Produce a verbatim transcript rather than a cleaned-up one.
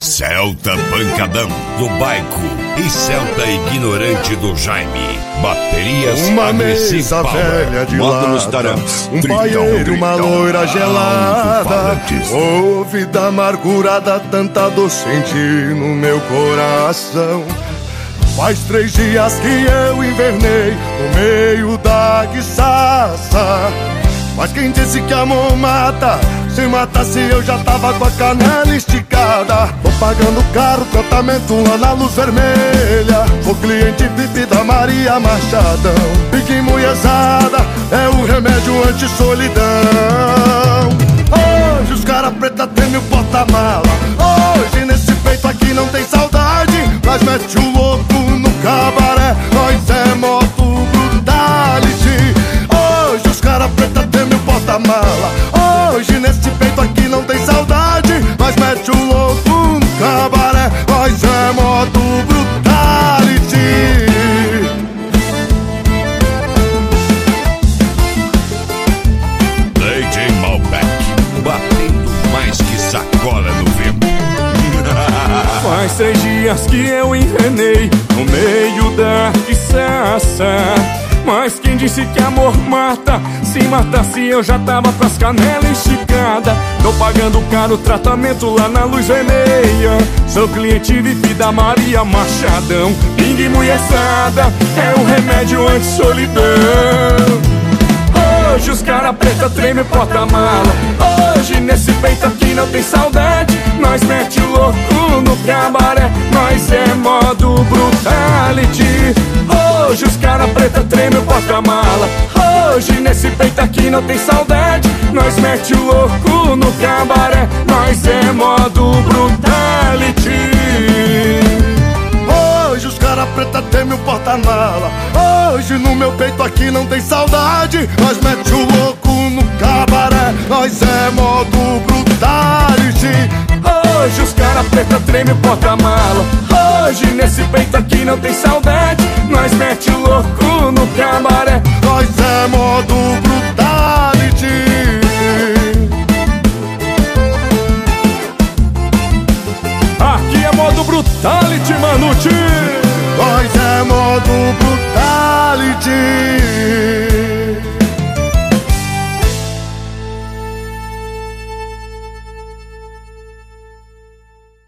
Celta Pancadão do Baico e Celta Ignorante do Jaime. Baterias uma Agressive mesa velha de lata, um paieiro, uma loira gelada. Oh, vida amargurada, tanta dor senti no meu coração. Faz três dias que eu invernei no meio da guiçaça. Mas quem disse que amor mata? Se matasse eu já tava com a canela esticada. Tô pagando caro tratamento lá na Luz Vermelha. Sou cliente V I P da Maria Machadão. Pique mulherzada é o remédio anti-solidão. Hoje os cara preta treme o porta-mala. Hoje nesse peito aqui não tem saudade, mas mete o louco no cabaré. Nós é moto brutality. Hoje os cara preta treme o porta-mala. Hoje nesse peito aqui não tem saudade, mas mete o louco no cabaré. Nós é modo brutality. D J Malbec, batendo mais que sacola no vento. Faz três dias que eu envenenei no meio da guiçaça. Mas quem disse que amor mata? Se matasse eu já tava com as canelas esticadas. Tô pagando caro tratamento lá na Luz Vermelha. Sou cliente V I P da Maria Machadão. Pingue mulherzada é um remédio anti-solidão. Hoje os cara preta treme o porta-mala. Hoje nesse peito aqui não tem saudade, nós mete o louco no cabaré. Nós é modo brutality. Hoje os cara preta treme o porta-mala. Hoje nesse peito aqui não tem saudade, nós mete o louco no cabaré. Nós é modo brutality. Hoje os cara preta treme o porta-mala. Hoje no meu peito aqui não tem saudade, nós mete o louco no cabaré. Nós é modo brutality. Hoje os cara preta treme o porta-mala. Hoje nesse peito aqui não tem saudade, nós mete o louco no cabaré. Nós é modo brutality. Aqui é modo brutality, Manute.